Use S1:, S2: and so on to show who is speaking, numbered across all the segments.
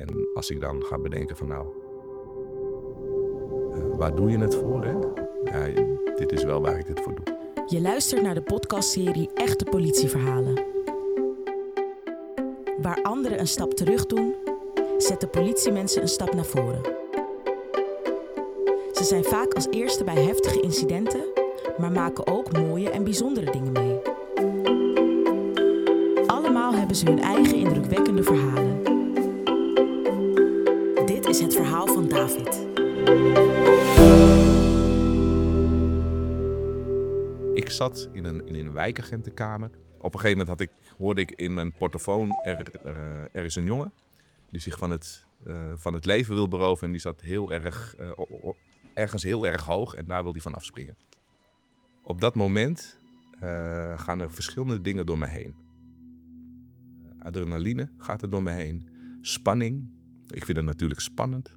S1: En als ik dan ga bedenken van waar doe je het voor, hè? Ja, dit is wel waar ik het voor doe.
S2: Je luistert naar de podcastserie Echte Politieverhalen. Waar anderen een stap terug doen, zetten politiemensen een stap naar voren. Ze zijn vaak als eerste bij heftige incidenten, maar maken ook mooie en bijzondere dingen mee. Allemaal hebben ze hun eigen indrukwekkende verhalen. Dit is het verhaal van David.
S1: Ik zat in een wijkagentenkamer. Op een gegeven moment hoorde ik in mijn portofoon, er is een jongen die zich van het leven wil beroven. En die zat ergens heel erg hoog en daar wil hij van afspringen. Op dat moment gaan er verschillende dingen door me heen. Adrenaline gaat er door me heen. Spanning. Ik vind het natuurlijk spannend.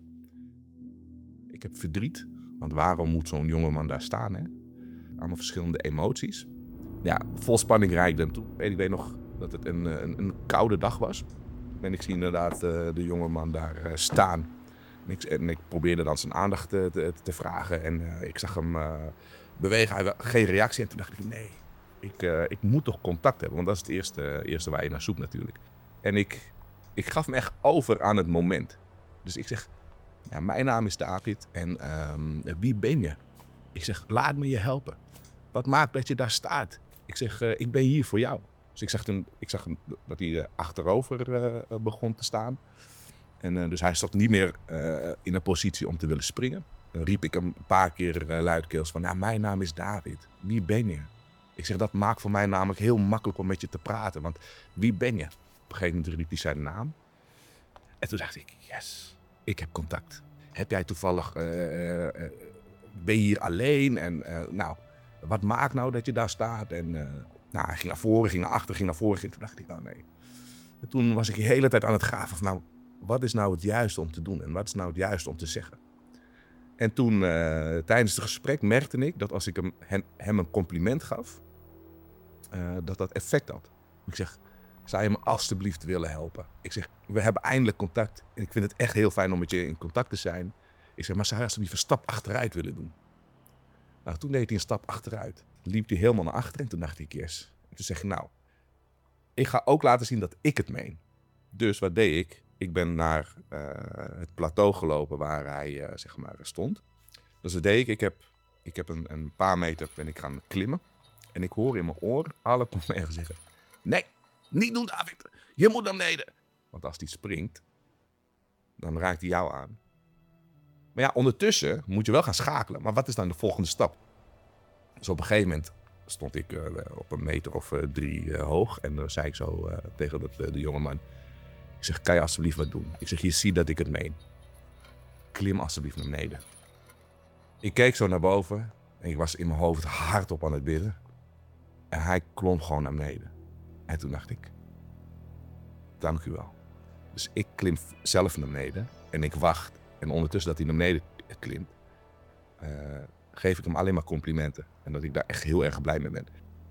S1: Ik heb verdriet. Want waarom moet zo'n jongeman daar staan, hè? Allemaal verschillende emoties. Ja, vol spanning rijd ik dan toe. Ik weet nog dat het een koude dag was. En ik zie inderdaad de jongeman daar staan. En ik probeerde dan zijn aandacht te vragen. En ik zag hem bewegen. Hij had geen reactie. En toen dacht ik, nee, ik moet toch contact hebben. Want dat is het eerste waar je naar zoekt natuurlijk. En ik gaf me echt over aan het moment. Dus ik zeg, ja, mijn naam is David. En wie ben je? Ik zeg, laat me je helpen. Wat maakt dat je daar staat? Ik zeg, ik ben hier voor jou. Dus ik zag dat hij achterover begon te staan. En dus hij stond niet meer in een positie om te willen springen. Dan riep ik hem een paar keer luidkeels van, nou, mijn naam is David. Wie ben je? Ik zeg, dat maakt voor mij namelijk heel makkelijk om met je te praten. Want wie ben je? Op een gegeven moment riep hij zijn naam. En toen dacht ik, yes, ik heb contact. Heb jij toevallig, ben je hier alleen? En wat maakt nou dat je daar staat? En hij ging naar voren, ging naar achter, ging naar voren. En toen dacht ik, nou nee. En toen was ik de hele tijd aan het graven van, wat is nou het juiste om te doen? En wat is nou het juiste om te zeggen? En toen, tijdens het gesprek, merkte ik dat als ik hem een compliment gaf, dat effect had. Ik zeg, zou je me alstublieft willen helpen? Ik zeg, we hebben eindelijk contact. En ik vind het echt heel fijn om met je in contact te zijn. Ik zeg, maar zou je alstublieft een stap achteruit willen doen? Nou, toen deed hij een stap achteruit. Liep hij helemaal naar achter en toen dacht ik, yes. En toen zeg ik, ik ga ook laten zien dat ik het meen. Dus wat deed ik? Ik ben naar het plateau gelopen waar hij stond. Dus wat deed ik? Ik heb een paar meter ben ik gaan klimmen. En ik hoor in mijn oor alle collega's zeggen, nee, niet doen David, je moet naar beneden. Want als die springt, dan raakt hij jou aan. Maar ja, ondertussen moet je wel gaan schakelen. Maar wat is dan de volgende stap? Dus op een gegeven moment stond ik op een meter of 3 hoog. En dan zei ik zo tegen de jongeman. Ik zeg, kan je alsjeblieft wat doen? Ik zeg, je ziet dat ik het meen. Klim alsjeblieft naar beneden. Ik keek zo naar boven. En ik was in mijn hoofd hardop aan het bidden. En hij klom gewoon naar beneden. En toen dacht ik, dank u wel. Dus ik klim zelf naar beneden. En ik wacht. En ondertussen dat hij naar beneden klimt, geef ik hem alleen maar complimenten. En dat ik daar echt heel erg blij mee ben.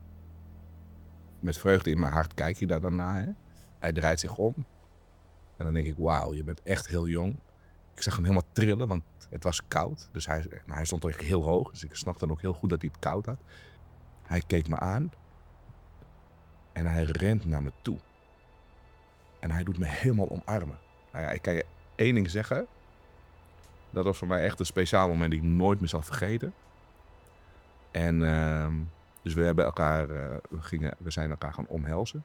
S1: Met vreugde in mijn hart kijk je daar dan naar. Hè? Hij draait zich om. En dan denk ik, wauw, je bent echt heel jong. Ik zag hem helemaal trillen, want het was koud. Dus hij stond echt heel hoog. Dus ik snap dan ook heel goed dat hij het koud had. Hij keek me aan. En hij rent naar me toe. En hij doet me helemaal omarmen. Nou ja, ik kan je één ding zeggen. Dat was voor mij echt een speciaal moment die ik nooit meer zal vergeten. En dus we hebben elkaar, we zijn elkaar gaan omhelzen.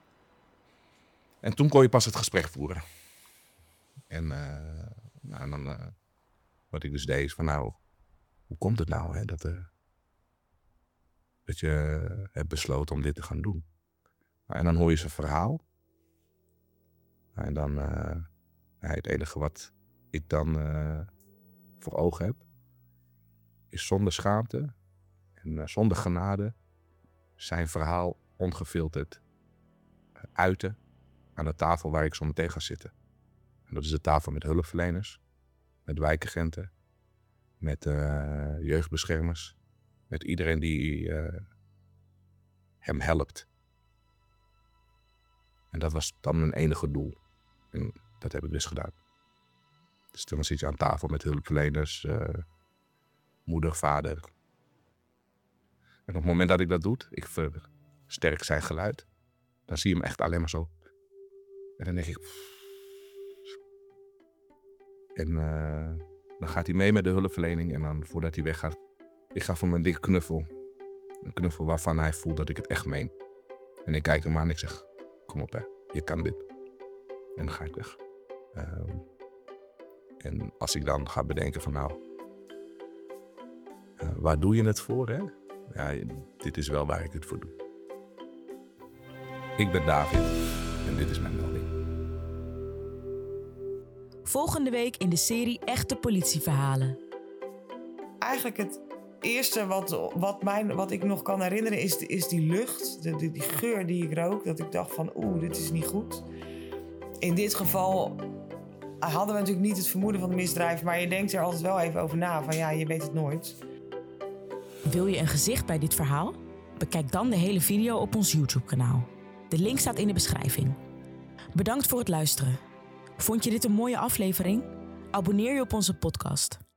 S1: En toen kon je pas het gesprek voeren. En dan wat ik dus deed is van hoe komt het nou hè, dat je hebt besloten om dit te gaan doen? En dan hoor je zijn verhaal. En dan het enige wat ik dan voor ogen heb, is zonder schaamte en zonder genade zijn verhaal ongefilterd uiten aan de tafel waar ik zo meteen ga zitten. En dat is de tafel met hulpverleners, met wijkagenten, met jeugdbeschermers, met iedereen die hem helpt. En dat was dan mijn enige doel. En Dat heb ik dus gedaan. Dus toen zit je aan tafel met hulpverleners, moeder, vader. En op het moment dat ik dat doe, ik versterk zijn geluid. Dan zie je hem echt alleen maar zo. En dan denk ik... En dan gaat hij mee met de hulpverlening. En dan voordat hij weggaat, ik ga voor mijn dikke knuffel. Een knuffel waarvan hij voelt dat ik het echt meen. En ik kijk hem aan en ik zeg, kom op hè, je kan dit. En dan ga ik weg. En als ik dan ga bedenken van waar doe je het voor hè? Ja, dit is wel waar ik het voor doe. Ik ben David en dit is mijn melding.
S2: Volgende week in de serie Echte Politieverhalen.
S3: Eigenlijk het eerste wat ik nog kan herinneren is die lucht. Die geur die ik rook. Dat ik dacht van dit is niet goed. In dit geval hadden we natuurlijk niet het vermoeden van een misdrijf. Maar je denkt er altijd wel even over na. Van ja, je weet het nooit.
S2: Wil je een gezicht bij dit verhaal? Bekijk dan de hele video op ons YouTube-kanaal. De link staat in de beschrijving. Bedankt voor het luisteren. Vond je dit een mooie aflevering? Abonneer je op onze podcast.